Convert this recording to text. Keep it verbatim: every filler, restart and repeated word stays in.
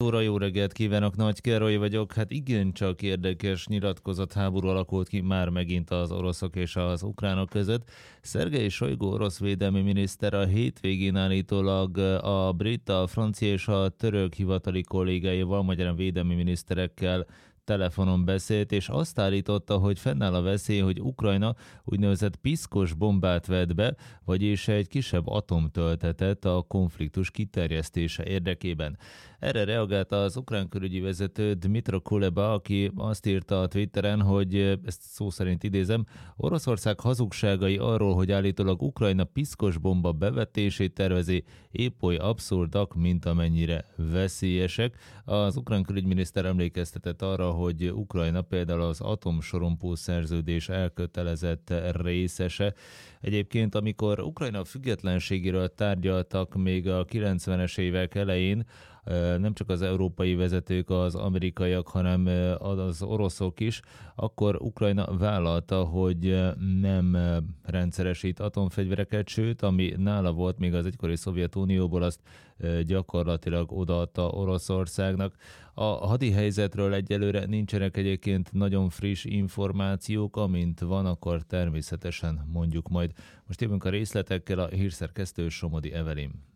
Óra, jó reggelt kívánok, Nagy Károly vagyok. Hát igencsak érdekes nyilatkozatháború alakult ki már megint az oroszok és az ukránok között. Szergej Sojgu orosz védelmi miniszter a hétvégén állítólag a brit, a francia és a török hivatali kollégáival, magyarán védelmi miniszterekkel telefonon beszélt, és azt állította, hogy fennáll a veszély, hogy Ukrajna úgynevezett piszkos bombát vet be, vagyis egy kisebb atomtöltetet a konfliktus kiterjesztése érdekében. Erre reagált az ukrán külügyi vezető Dmytro Kuleba, aki azt írta a Twitteren, hogy ezt szó szerint idézem, Oroszország hazugságai arról, hogy állítólag Ukrajna piszkos bomba bevetését tervezi, épp oly abszurdak, mint amennyire veszélyesek. Az ukrán külügyminiszter emlékeztetett arra, hogy Ukrajna például az atomsorompó szerződés elkötelezett részese. Egyébként, amikor Ukrajna függetlenségéről tárgyaltak még a kilencvenes évek elején, nem csak az európai vezetők, az amerikaiak, hanem az oroszok is, akkor Ukrajna vállalta, hogy nem rendszeresít atomfegyvereket, sőt, ami nála volt még az egykori Szovjetunióból, azt gyakorlatilag odaadta Oroszországnak. A hadi helyzetről egyelőre nincsenek egyébként nagyon friss információk, amint van, akkor természetesen mondjuk majd. Most jövünk a részletekkel, a hírszerkesztő Somodi Evelyn.